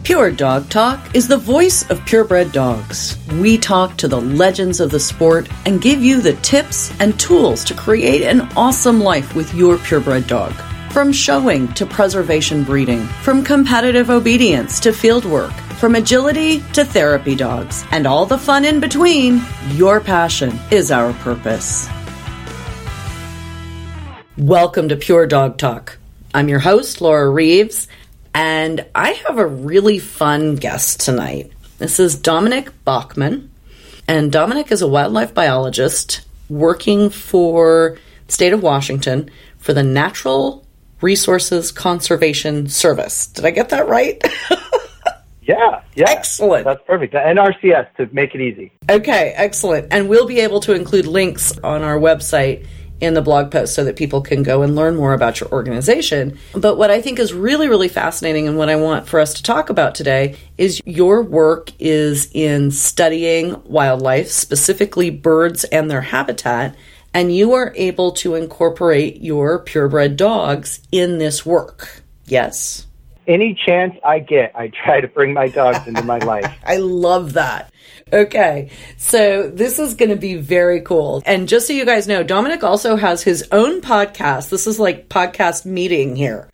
Pure Dog Talk is the voice of purebred dogs. We talk to the legends of the sport and give you the tips and tools to create an awesome life with your purebred dog. From showing to preservation breeding, from competitive obedience to field work, from agility to therapy dogs, and all the fun in between, your passion is our purpose. Welcome to Pure Dog Talk. I'm your host, Laura Reeves, and I have a really fun guest tonight. This is Dominic Bachman, and Dominic is a wildlife biologist working for the state of Washington for the Natural Resources Conservation Service. Did I get that right? Yeah. Excellent. That's perfect. And NRCS to make it easy. Okay, excellent. And we'll be able to include links on our website in the blog post so that people can go and learn more about your organization. But what I think is really, really fascinating and what I want for us to talk about today is your work is in studying wildlife, specifically birds and their habitat, and you are able to incorporate your purebred dogs in this work. Yes? Any chance I get, I try to bring my dogs into my life. I love that. Okay, so this is going to be very cool. And just so you guys know, Dominic also has his own podcast. This is like podcast meeting here.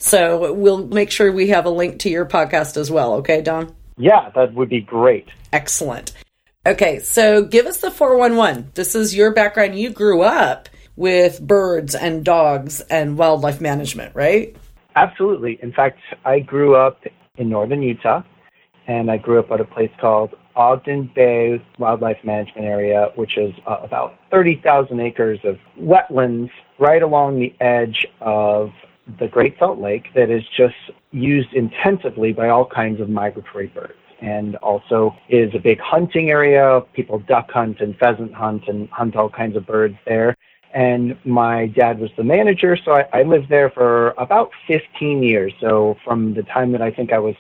So we'll make sure we have a link to your podcast as well. Okay, Dom? Yeah, that would be great. Excellent. Okay, so give us the 411. This is your background. You grew up with birds and dogs and wildlife management, right? Absolutely. In fact, I grew up in northern Utah, and I grew up at a place called Ogden Bay Wildlife Management Area, which is about 30,000 acres of wetlands right along the edge of the Great Salt Lake that is just used intensively by all kinds of migratory birds, and also is a big hunting area. People duck hunt and pheasant hunt and hunt all kinds of birds there. And my dad was the manager, so I lived there for about 15 years. So from the time that I think I was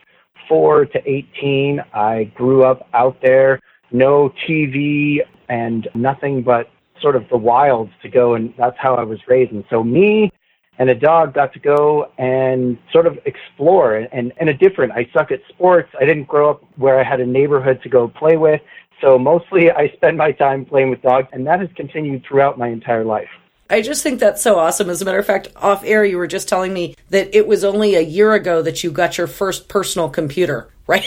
4 to 18, I grew up out there, no TV and nothing but sort of the wilds to go, and that's how I was raised. And so me and a dog got to go and sort of explore, and I suck at sports. I didn't grow up where I had a neighborhood to go play with. So mostly I spend my time playing with dogs, and that has continued throughout my entire life. I just think that's so awesome. As a matter of fact, off air, you were just telling me that it was only a year ago that you got your first personal computer, right?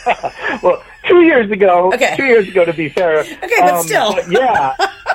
Well, 2 years ago. Okay. 2 years ago, to be fair. Okay, but still. But yeah.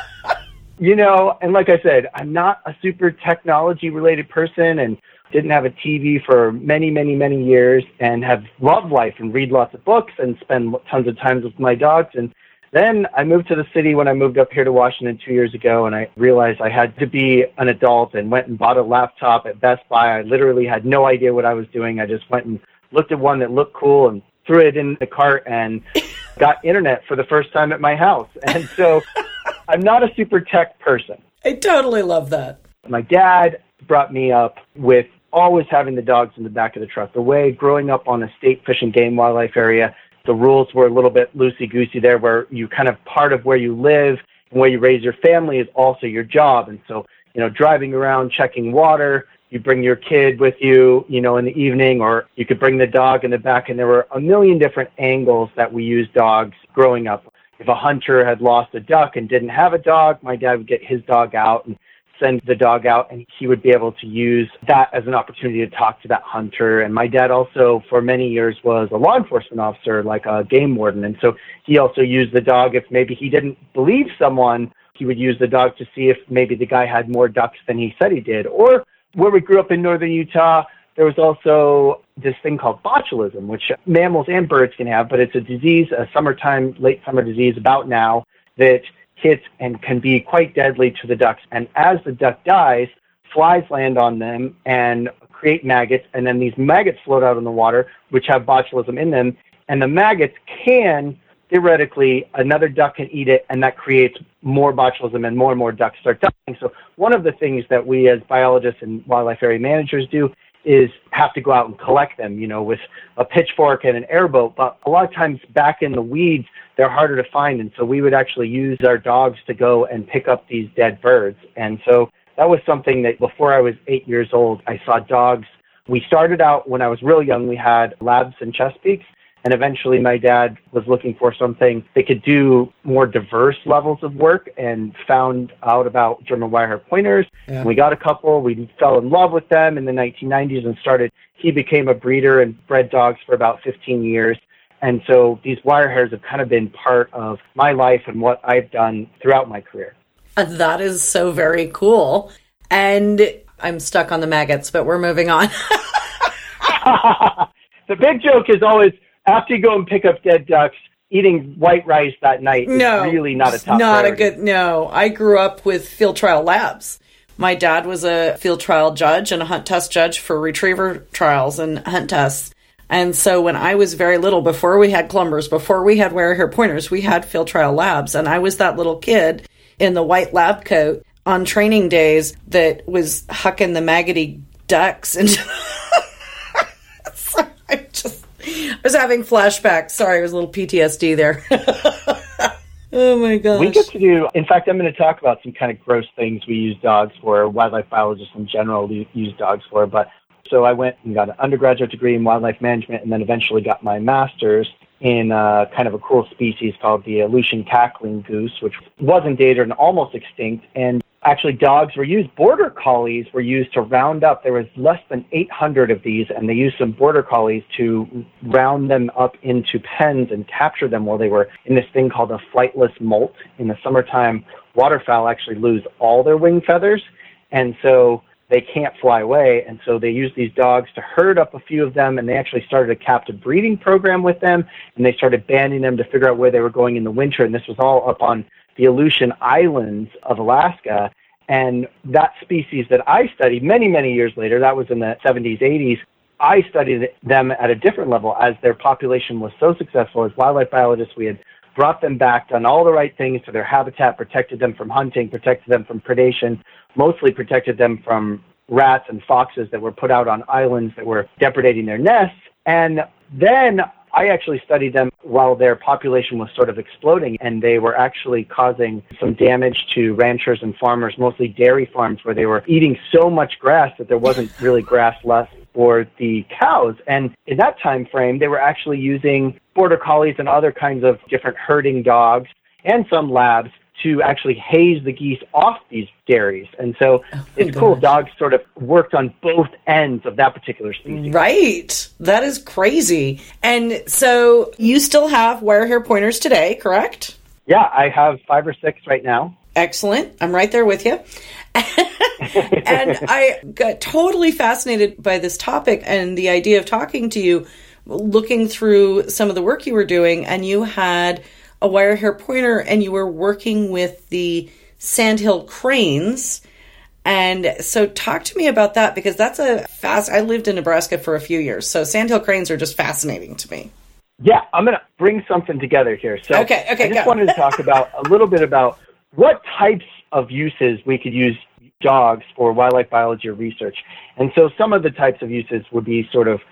And like I said, I'm not a super technology-related person and didn't have a TV for many, many, many years, and have loved life and read lots of books and spend tons of time with my dogs. And then I moved to the city when I moved up here to Washington 2 years ago, and I realized I had to be an adult and went and bought a laptop at Best Buy. I literally had no idea what I was doing. I just went and looked at one that looked cool and threw it in the cart and got internet for the first time at my house. And so I'm not a super tech person. I totally love that. My dad brought me up with always having the dogs in the back of the truck. The way growing up on a state fish and game wildlife area, the rules were a little bit loosey-goosey there, where you kind of part of where you live and where you raise your family is also your job. And so, driving around, checking water, you bring your kid with you, in the evening, or you could bring the dog in the back. And there were a million different angles that we used dogs growing up. If a hunter had lost a duck and didn't have a dog, my dad would get his dog out and send the dog out, and he would be able to use that as an opportunity to talk to that hunter. And my dad also, for many years, was a law enforcement officer, like a game warden. And so he also used the dog if maybe he didn't believe someone, he would use the dog to see if maybe the guy had more ducks than he said he did. Or where we grew up in northern Utah, there was also this thing called botulism, which mammals and birds can have, but it's a disease, a summertime, late summer disease about now, that hits and can be quite deadly to the ducks. And as the duck dies, flies land on them and create maggots, and then these maggots float out in the water, which have botulism in them, and the maggots can, theoretically, another duck can eat it, and that creates more botulism, and more ducks start dying. So one of the things that we as biologists and wildlife area managers do is have to go out and collect them, with a pitchfork and an airboat. But a lot of times back in the weeds, they're harder to find. And so we would actually use our dogs to go and pick up these dead birds. And so that was something that before I was 8 years old, I saw dogs we started out when I was real young, we had Labs and Chesapeakes. And eventually my dad was looking for something that could do more diverse levels of work and found out about German Wirehair Pointers. Yeah. We got a couple. We fell in love with them in the 1990s and he became a breeder and bred dogs for about 15 years. And so these wire hairs have kind of been part of my life and what I've done throughout my career. That is so very cool. And I'm stuck on the maggots, but we're moving on. The big joke is always, after you go and pick up dead ducks, eating white rice that night is really not a top priority. No, I grew up with field trial labs. My dad was a field trial judge and a hunt test judge for retriever trials and hunt tests. And so when I was very little, before we had Clumbers, before we had Wirehair Pointers, we had field trial labs. And I was that little kid in the white lab coat on training days that was hucking the maggoty ducks into so I was having flashbacks. Sorry, it was a little PTSD there. Oh my gosh. We get to do, in fact, I'm going to talk about some kind of gross things we use dogs for, wildlife biologists in general use dogs for. But so I went and got an undergraduate degree in wildlife management and then eventually got my master's in kind of a cool species called the Aleutian cackling goose, which was endangered and almost extinct. And actually dogs were used, border collies were used to round up. There was less than 800 of these, and they used some border collies to round them up into pens and capture them while they were in this thing called a flightless molt. In the summertime, waterfowl actually lose all their wing feathers, and so they can't fly away, and so they used these dogs to herd up a few of them, and they actually started a captive breeding program with them, and they started banding them to figure out where they were going in the winter, and this was all up on the Aleutian Islands of Alaska. And that species that I studied many, many years later, that was in the 70s, 80s, I studied them at a different level as their population was so successful. As wildlife biologists, we had brought them back, done all the right things to their habitat, protected them from hunting, protected them from predation, mostly protected them from rats and foxes that were put out on islands that were depredating their nests. And then I actually studied them while their population was sort of exploding, and they were actually causing some damage to ranchers and farmers, mostly dairy farms, where they were eating so much grass that there wasn't really grass left for the cows. And in that time frame, they were actually using border collies and other kinds of different herding dogs and some labs to actually haze the geese off these dairies. And so it's cool. Dogs sort of worked on both ends of that particular species. Right. That is crazy. And so you still have Wirehair Pointers today, correct? Yeah, I have 5 or 6 right now. Excellent. I'm right there with you. And I got totally fascinated by this topic and the idea of talking to you, looking through some of the work you were doing, and you had a Wirehair Pointer, and you were working with the sandhill cranes. And so talk to me about that, because that's I lived in Nebraska for a few years, so sandhill cranes are just fascinating to me. Yeah, I'm going to bring something together here. So okay, I just wanted to talk about a little bit about what types of uses we could use dogs for wildlife biology or research. And so some of the types of uses would be sort of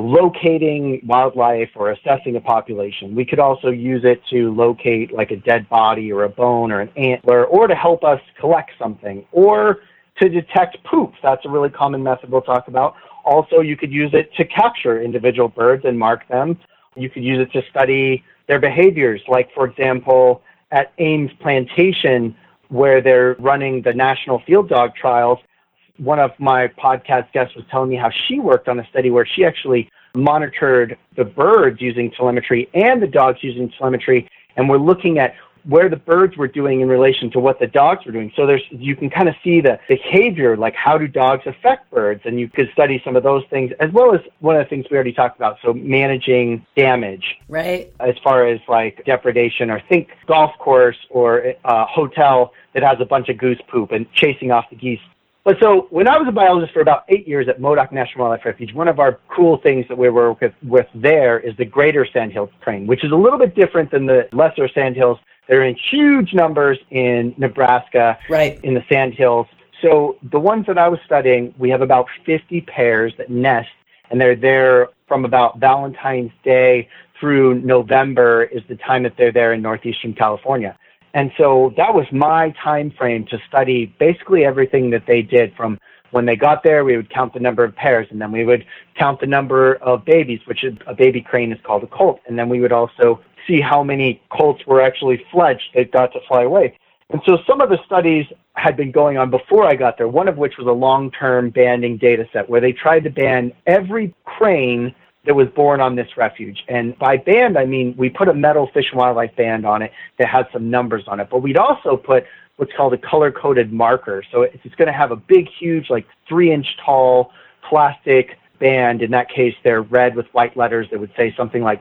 locating wildlife or assessing a population. We could also use it to locate like a dead body or a bone or an antler, or to help us collect something, or to detect poop. That's a really common method we'll talk about. Also, you could use it to capture individual birds and mark them. You could use it to study their behaviors, like, for example, at Ames Plantation, where they're running the national field dog trials. One of my podcast guests was telling me how she worked on a study where she actually monitored the birds using telemetry and the dogs using telemetry, and we're looking at where the birds were doing in relation to what the dogs were doing. So you can kind of see the behavior, like how do dogs affect birds, and you could study some of those things, as well as one of the things we already talked about, so managing damage. Right. As far as like depredation, or think golf course or a hotel that has a bunch of goose poop and chasing off the geese. But so when I was a biologist for about 8 years at Modoc National Wildlife Refuge, one of our cool things that we work with there is the greater sandhill crane, which is a little bit different than the lesser sandhills. They're in huge numbers in Nebraska, right, in the sandhills. So the ones that I was studying, we have about 50 pairs that nest, and they're there from about Valentine's Day through November is the time that they're there in northeastern California. And so that was my time frame to study basically everything that they did, from when they got there, we would count the number of pairs, and then we would count the number of babies, which is a baby crane is called a colt. And then we would also see how many colts were actually fledged that got to fly away. And so some of the studies had been going on before I got there, one of which was a long-term banding data set where they tried to ban every crane that was born on this refuge. And by band, I mean we put a metal Fish and Wildlife band on it that had some numbers on it. But we'd also put what's called a color-coded marker. So it's going to have a big, huge, like 3-inch tall plastic band. In that case, they're red with white letters that would say something like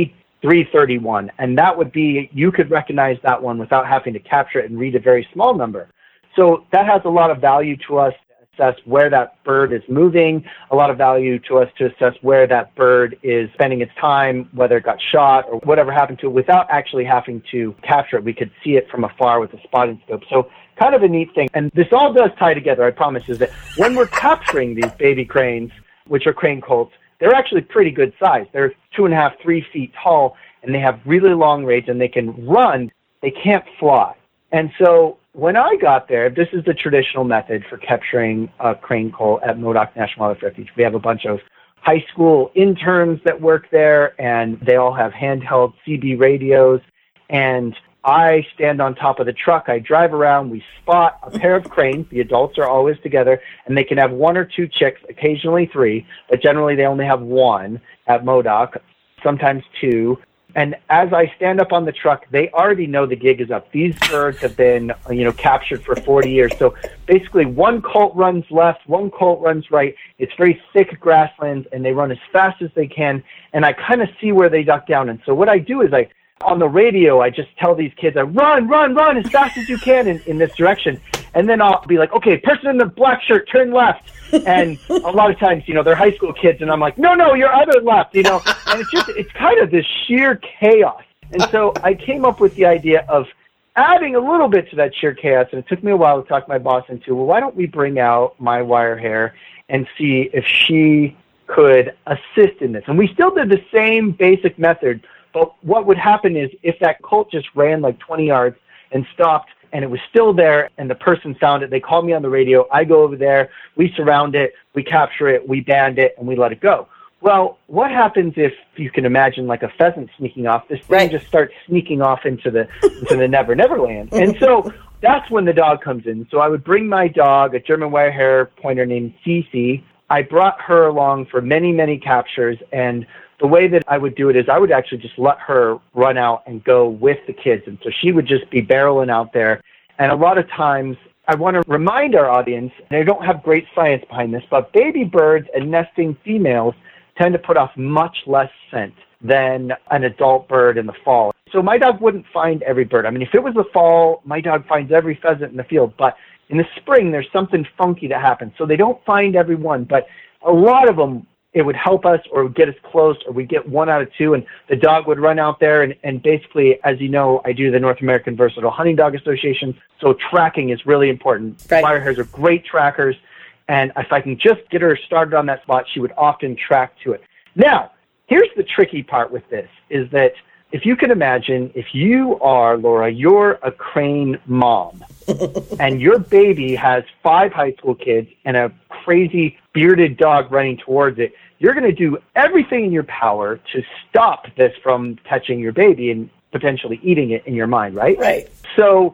P331. And that would be, you could recognize that one without having to capture it and read a very small number. So that has a lot of value to us to assess where that bird is moving, a lot of value to us to assess where that bird is spending its time, whether it got shot or whatever happened to it, without actually having to capture it. We could see it from afar with a spotting scope. So kind of a neat thing. And this all does tie together, I promise, is that when we're capturing these baby cranes, which are crane colts, they're actually pretty good size. They're 2.5, 3 feet tall, and they have really long range, and they can run. They can't fly. And so when I got there, this is the traditional method for capturing a crane colt at Modoc National Wildlife Refuge. We have a bunch of high school interns that work there, and they all have handheld CB radios. And I stand on top of the truck. I drive around. We spot a pair of cranes. The adults are always together, and they can have 1 or 2 chicks, occasionally 3, but generally they only have 1 at Modoc, sometimes 2. And as I stand up on the truck, they already know the gig is up. These birds have been, captured for 40 years. So basically 1 colt runs left, 1 colt runs right. It's very thick grasslands, and they run as fast as they can. And I kind of see where they duck down. And so what I do is on the radio, I just tell these kids, run as fast as you can in this direction. And then I'll be like, okay, person in the black shirt, turn left. And a lot of times, they're high school kids, and I'm like, no, your other left, and it's kind of this sheer chaos. And so I came up with the idea of adding a little bit to that sheer chaos, and it took me a while to talk my boss into, well, why don't we bring out my wire hair and see if she could assist in this? And we still did the same basic method, but what would happen is if that colt just ran like 20 yards and stopped, and it was still there, and the person found it, they call me on the radio, I go over there, we surround it, we capture it, we band it, and we let it go. Well, what happens if you can imagine like a pheasant sneaking off? This thing just starts sneaking off into the Neverland. And so that's when the dog comes in. So I would bring my dog, a German Wirehair pointer named Cece. I brought her along for many, many captures, and the way that I would do it is I would actually just let her run out and go with the kids. And so she would just be barreling out there. And a lot of times I want to remind our audience, and I don't have great science behind this, but baby birds and nesting females tend to put off much less scent than an adult bird in the fall. So my dog wouldn't find every bird. I mean, if it was the fall, my dog finds every pheasant in the field. But in the spring, there's something funky that happens. So they don't find every one, but a lot of them, it would help us or would get us close, or we'd get 1 out of 2, and the dog would run out there. And basically, as you know, I do the North American Versatile Hunting Dog Association, so tracking is really important. Right. Wirehairs are great trackers, and if I can just get her started on that spot, she would often track to it. Now, here's the tricky part with this, is that if you can imagine, if you are, Laura, you're a crane mom, and your baby has 5 high school kids and a crazy bearded dog running towards it, you're going to do everything in your power to stop this from touching your baby and potentially eating it in your mind, right? Right. So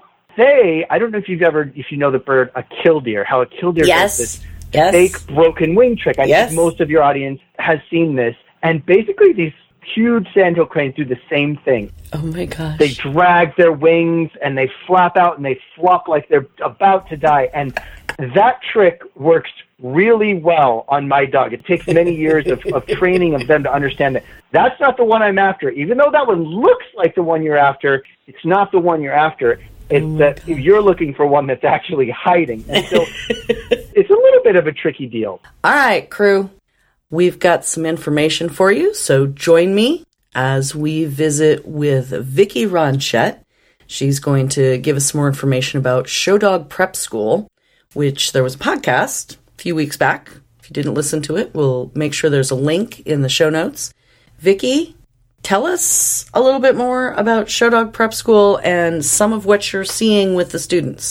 I don't know if you know the bird, a killdeer, how a killdeer does this fake broken wing trick. I think most of your audience has seen this. And basically these huge sandhill cranes do the same thing. Oh my gosh. They drag their wings and they flap out and they flop like they're about to die. And that trick works really well on my dog. It takes many years of training of them to understand that that's not the one I'm after. Even though that one looks like the one you're after, it's not the one you're after. It's that you're looking for one that's actually hiding. And so it's a little bit of a tricky deal. All right, crew. We've got some information for you, so join me as we visit with Vicki Ronchette. She's going to give us some more information about Show Dog Prep School, which there was a podcast a few weeks back. If you didn't listen to it, we'll make sure there's a link in the show notes. Vicki, tell us a little bit more about Show Dog Prep School and some of what you're seeing with the students.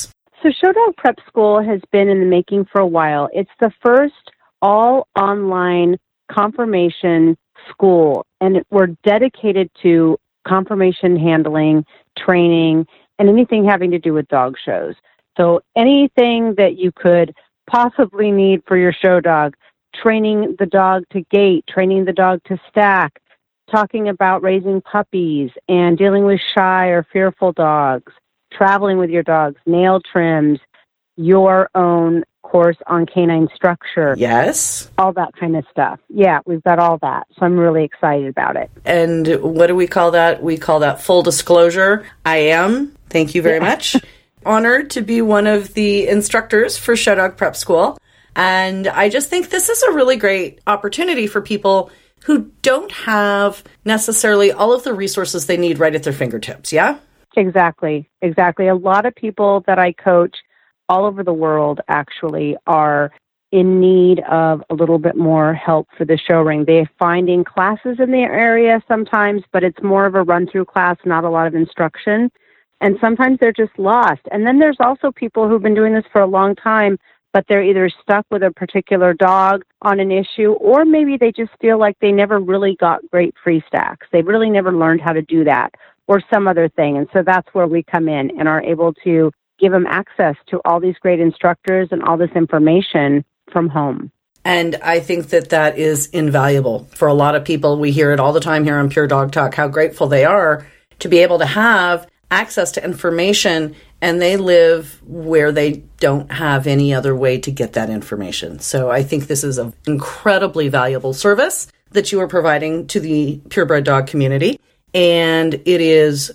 So Show Dog Prep School has been in the making for a while. It's the first all online conformation school, and we're dedicated to conformation handling, training, and anything having to do with dog shows. So anything that you could possibly need for your show dog, training the dog to gait, training the dog to stack, talking about raising puppies and dealing with shy or fearful dogs, traveling with your dogs, nail trims, your own course on canine structure. Yes. All that kind of stuff. Yeah, we've got all that. So I'm really excited about it. And what do we call that? We call that full disclosure. I am, thank you very much, honored to be one of the instructors for Show Dog Prep School. And I just think this is a really great opportunity for people who don't have necessarily all of the resources they need right at their fingertips, yeah? Exactly. A lot of people that I coach all over the world actually are in need of a little bit more help for the show ring. They're finding classes in their area sometimes, but it's more of a run-through class, not a lot of instruction. And sometimes they're just lost. And then there's also people who've been doing this for a long time, but they're either stuck with a particular dog on an issue, or maybe they just feel like they never really got great free stacks. They really never learned how to do that or some other thing. And so that's where we come in and are able to give them access to all these great instructors and all this information from home. And I think that that is invaluable for a lot of people. We hear it all the time here on Pure Dog Talk, how grateful they are to be able to have access to information, and they live where they don't have any other way to get that information. So I think this is an incredibly valuable service that you are providing to the purebred dog community. And it is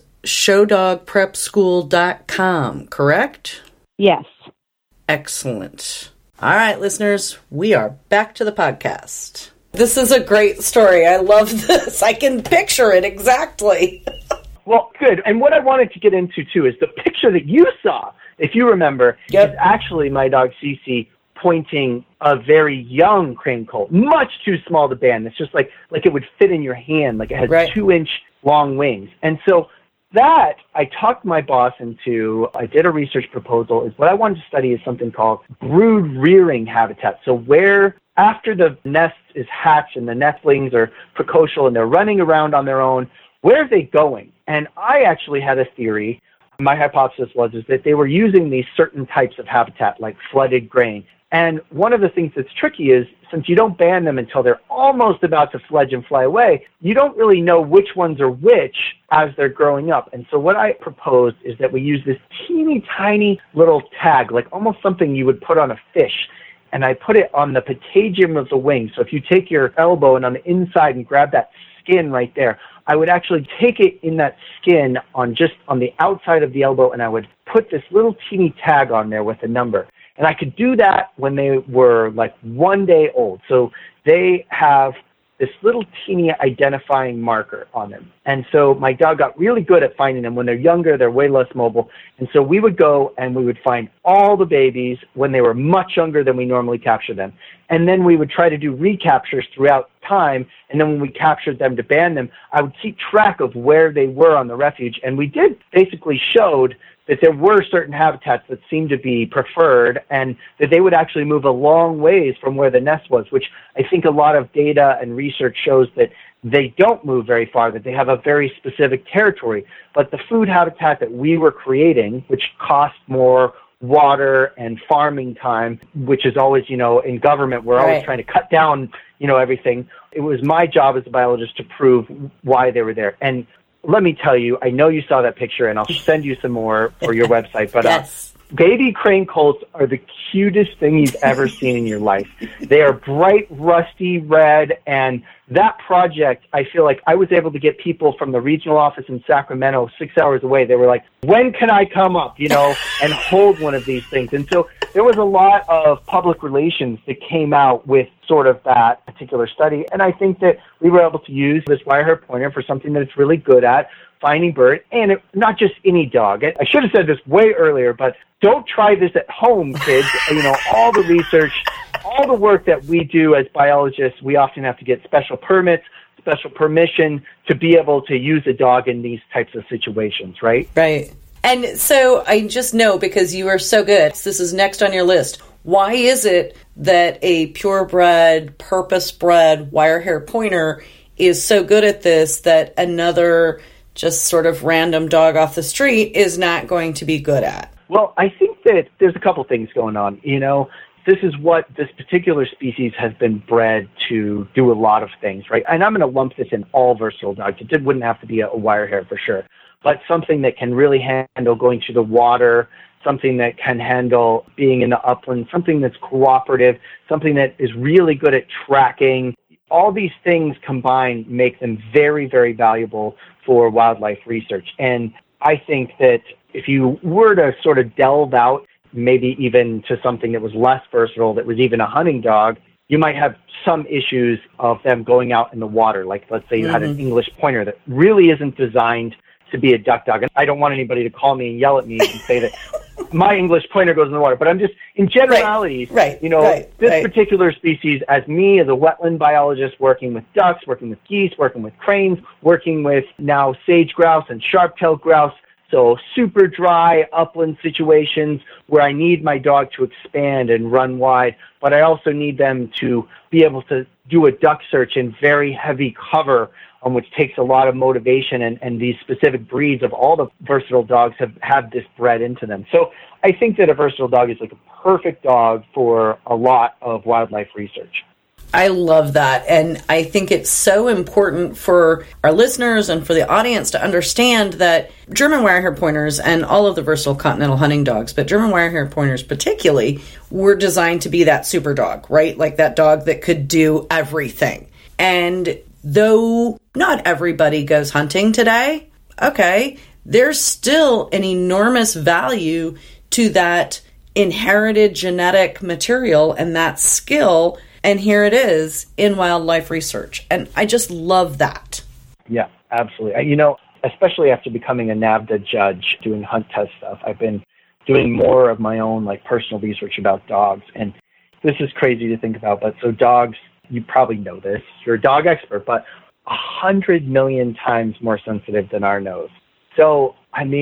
showdogprepschool.com, correct? Yes. Excellent. All right, listeners, we are back to the podcast. This is a great story. I love this. I can picture it exactly. Well, good. And what I wanted to get into, too, is the picture that you saw, if you remember, is actually my dog, Cece, pointing a very young crane colt, much too small to band. It's just like it would fit in your hand, like it has 2-inch long wings. And so that I talked my boss into, I did a research proposal, is what I wanted to study is something called brood rearing habitat. So where after the nest is hatched and the nestlings are precocial and they're running around on their own, where are they going? And I actually had a theory. My hypothesis was that they were using these certain types of habitat, like flooded grain. And one of the things that's tricky is, since you don't ban them until they're almost about to fledge and fly away, you don't really know which ones are which as they're growing up. And so what I proposed is that we use this teeny tiny little tag, like almost something you would put on a fish. And I put it on the patagium of the wing. So if you take your elbow and on the inside and grab that skin right there, I would actually take it in that skin on the outside of the elbow, and I would put this little teeny tag on there with a number. And I could do that when they were like 1 day old. So they have this little teeny identifying marker on them. And so my dog got really good at finding them. When they're younger, they're way less mobile. And so we would go and we would find all the babies when they were much younger than we normally capture them. And then we would try to do recaptures throughout time. And then when we captured them to ban them, I would keep track of where they were on the refuge. And we did basically showed that there were certain habitats that seemed to be preferred and that they would actually move a long ways from where the nest was, which I think a lot of data and research shows that they don't move very far, that they have a very specific territory. But the food habitat that we were creating, which cost more water and farming time, which is always, in government, we're always trying to cut down, everything. It was my job as a biologist to prove why they were there. And let me tell you, I know you saw that picture, and I'll send you some more for your website, but baby crane colts are the cutest thing you've ever seen in your life. They are bright, rusty red, and that project, I feel like I was able to get people from the regional office in Sacramento 6 hours away. They were like, when can I come up, and hold one of these things? And so there was a lot of public relations that came out with sort of that particular study, and I think that we were able to use this wire hair pointer for something that it's really good at, finding birds, and not just any dog. I should have said this way earlier, but don't try this at home, kids. All the research, all the work that we do as biologists, we often have to get special permits, special permission to be able to use a dog in these types of situations, right? Right. And so I just know, because you are so good, this is next on your list. Why is it that a purebred, purpose-bred wire-hair pointer is so good at this that another just sort of random dog off the street is not going to be good at? Well, I think that there's a couple things going on. This is what this particular species has been bred to do a lot of things, right? And I'm going to lump this in all versatile dogs. It wouldn't have to be a wire hair for sure, but something that can really handle going to the water, something that can handle being in the upland, something that's cooperative, something that is really good at tracking. All these things combined make them very, very valuable for wildlife research. And I think that if you were to sort of delve out, maybe even to something that was less versatile, that was even a hunting dog, you might have some issues of them going out in the water. Like, let's say you had an English pointer that really isn't designed to be a duck dog. And I don't want anybody to call me and yell at me and say that my English pointer goes in the water. But I'm just, in generalities, this particular species, as me, as a wetland biologist, working with ducks, working with geese, working with cranes, working with now sage grouse and sharp-tailed grouse, so super dry upland situations where I need my dog to expand and run wide, but I also need them to be able to do a duck search in very heavy cover, which takes a lot of motivation, and these specific breeds of all the versatile dogs have this bred into them. So I think that a versatile dog is like a perfect dog for a lot of wildlife research. I love that. And I think it's so important for our listeners and for the audience to understand that German wirehair pointers and all of the versatile continental hunting dogs, but German wirehair pointers particularly, were designed to be that super dog, right? Like that dog that could do everything. And though not everybody goes hunting today, okay, there's still an enormous value to that inherited genetic material and that skill. And here it is in wildlife research. And I just love that. Yeah, absolutely. Especially after becoming a NAVDA judge doing hunt test stuff, I've been doing more of my own personal research about dogs. And this is crazy to think about, but so dogs, you probably know this, you're a dog expert, but 100 million times more sensitive than our nose. So,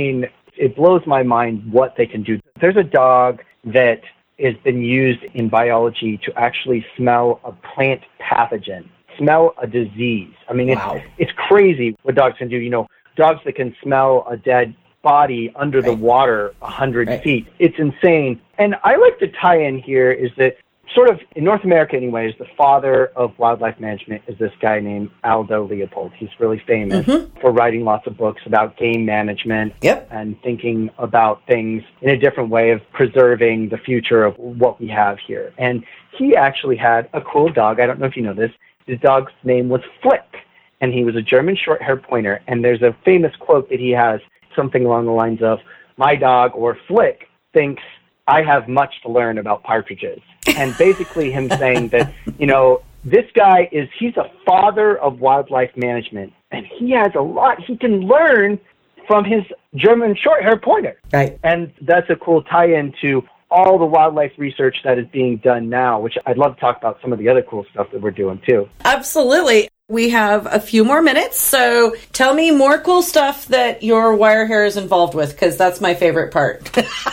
it blows my mind what they can do. There's a dog that has been used in biology to actually smell a plant pathogen, smell a disease. Wow. It's crazy what dogs can do. Dogs that can smell a dead body under the water 100 feet. It's insane. And I like to tie in here is that sort of in North America anyways, the father of wildlife management is this guy named Aldo Leopold. He's really famous for writing lots of books about game management and thinking about things in a different way of preserving the future of what we have here. And he actually had a cool dog. I don't know if you know this. His dog's name was Flick, and he was a German short-hair pointer. And there's a famous quote that he has, something along the lines of, "My dog," or Flick, "thinks I have much to learn about partridges." And basically him saying that, this guy he's a father of wildlife management, and he has a lot he can learn from his German short-hair pointer. Right. And that's a cool tie-in to all the wildlife research that is being done now, which I'd love to talk about some of the other cool stuff that we're doing too. Absolutely. We have a few more minutes, so tell me more cool stuff that your wire hair is involved with, because that's my favorite part.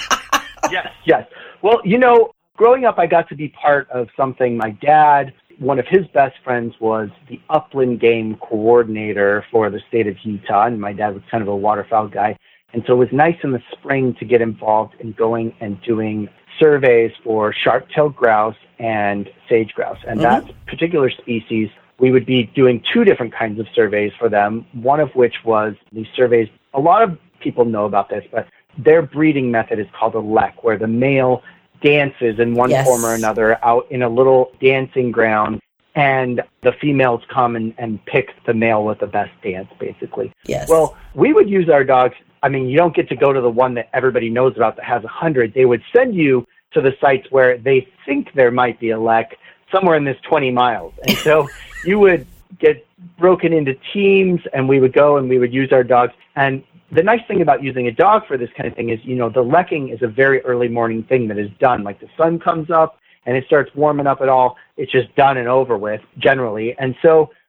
Yes. Well, growing up, I got to be part of something. My dad, one of his best friends, was the upland game coordinator for the state of Utah, and my dad was kind of a waterfowl guy. And so it was nice in the spring to get involved in going and doing surveys for sharp-tailed grouse and sage grouse. And that particular species, we would be doing two different kinds of surveys for them, one of which was these surveys. A lot of people know about this, but their breeding method is called a lek, where the male dances in one form or another out in a little dancing ground, and the females come and pick the male with the best dance, basically. Yes. Well, we would use our dogs. You don't get to go to the one that everybody knows about that has 100. They would send you to the sites where they think there might be a lek, somewhere in this 20 miles. And so you would get broken into teams, and we would go and we would use our dogs. And the nice thing about using a dog for this kind of thing is, the lekking is a very early morning thing that is done. Like the sun comes up and it starts warming up at all. It's just done and over with generally. And so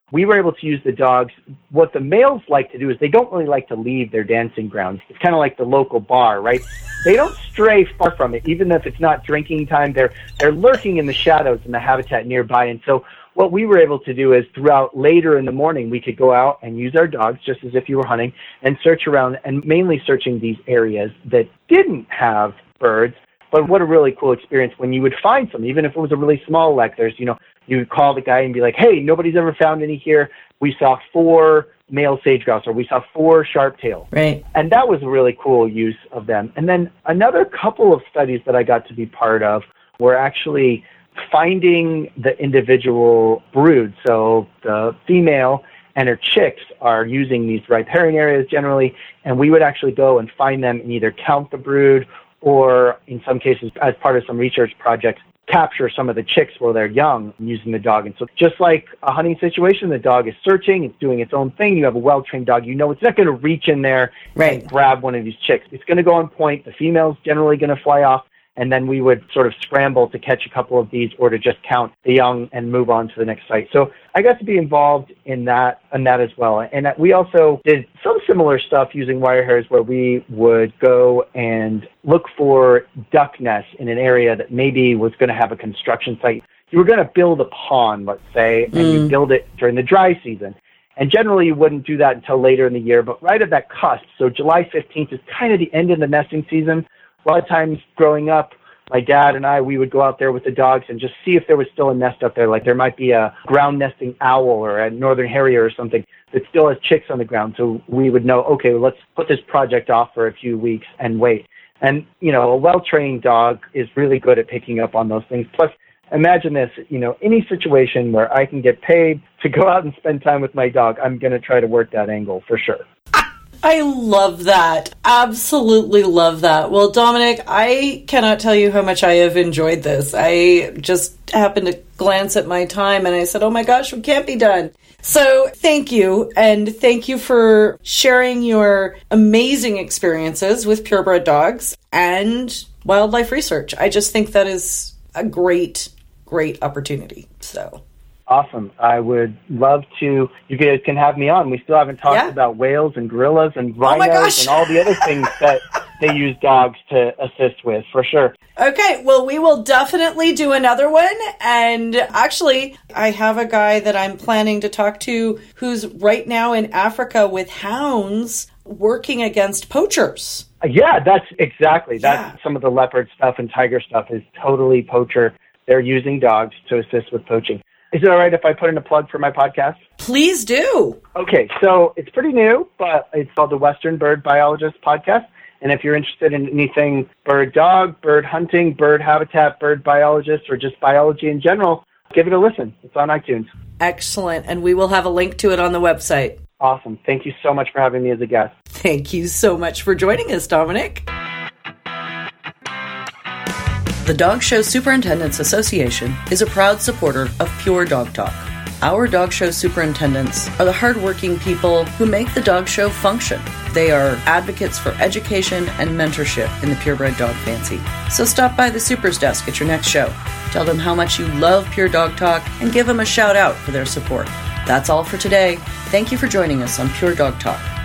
we were able to use the dogs. What the males like to do is they don't really like to leave their dancing grounds. It's kind of like the local bar, right? They don't stray far from it, even if it's not drinking time. They're lurking in the shadows in the habitat nearby. And so what we were able to do is throughout later in the morning, we could go out and use our dogs just as if you were hunting and search around, and mainly searching these areas that didn't have birds. But what a really cool experience when you would find some, even if it was a really small lek. There's, you would call the guy and be like, hey, nobody's ever found any here. We saw 4 male sage-grouse, or we saw 4 sharp-tail. Right. And that was a really cool use of them. And then another couple of studies that I got to be part of were actually finding the individual brood. So the female and her chicks are using these riparian areas generally, and we would actually go and find them and either count the brood or, in some cases, as part of some research projects, capture some of the chicks while they're young using the dog. And so just like a hunting situation, the dog is searching, it's doing its own thing. You have a well-trained dog, it's not going to reach in there and grab one of these chicks. It's going to go on point. The female's generally going to fly off, and then we would sort of scramble to catch a couple of these or to just count the young and move on to the next site. So I got to be involved in that as well. And we also did some similar stuff using wire hairs, where we would go and look for duck nests in an area that maybe was going to have a construction site. You were going to build a pond, let's say, and you build it during the dry season. And generally you wouldn't do that until later in the year, but right at that cusp, so July 15th is kind of the end of the nesting season. A lot of times growing up, my dad and we would go out there with the dogs and just see if there was still a nest up there. Like there might be a ground nesting owl or a northern harrier or something that still has chicks on the ground. So we would know, okay, well, let's put this project off for a few weeks and wait. And, a well-trained dog is really good at picking up on those things. Plus, imagine this, any situation where I can get paid to go out and spend time with my dog, I'm going to try to work that angle for sure. I love that. Absolutely love that. Well, Dominic, I cannot tell you how much I have enjoyed this. I just happened to glance at my time and I said, oh my gosh, we can't be done. So thank you. And thank you for sharing your amazing experiences with purebred dogs and wildlife research. I just think that is a great opportunity. So. Awesome. I would love to. You guys can have me on. We still haven't talked about whales and gorillas and rhinos and all the other things that they use dogs to assist with, for sure. Okay, well, we will definitely do another one. And actually, I have a guy that I'm planning to talk to who's right now in Africa with hounds working against poachers. Yeah, that's exactly. That's some of the leopard stuff and tiger stuff is totally poacher. They're using dogs to assist with poaching. Is it all right if I put in a plug for my podcast? Please do. Okay, so it's pretty new, but it's called the Western Bird Biologist Podcast. And if you're interested in anything bird dog, bird hunting, bird habitat, bird biologist, or just biology in general, give it a listen. It's on iTunes. Excellent. And we will have a link to it on the website. Awesome. Thank you so much for having me as a guest. Thank you so much for joining us, Dominic. The Dog Show Superintendents Association is a proud supporter of Pure Dog Talk. Our dog show superintendents are the hardworking people who make the dog show function. They are advocates for education and mentorship in the purebred dog fancy. So stop by the Super's desk at your next show. Tell them how much you love Pure Dog Talk and give them a shout out for their support. That's all for today. Thank you for joining us on Pure Dog Talk.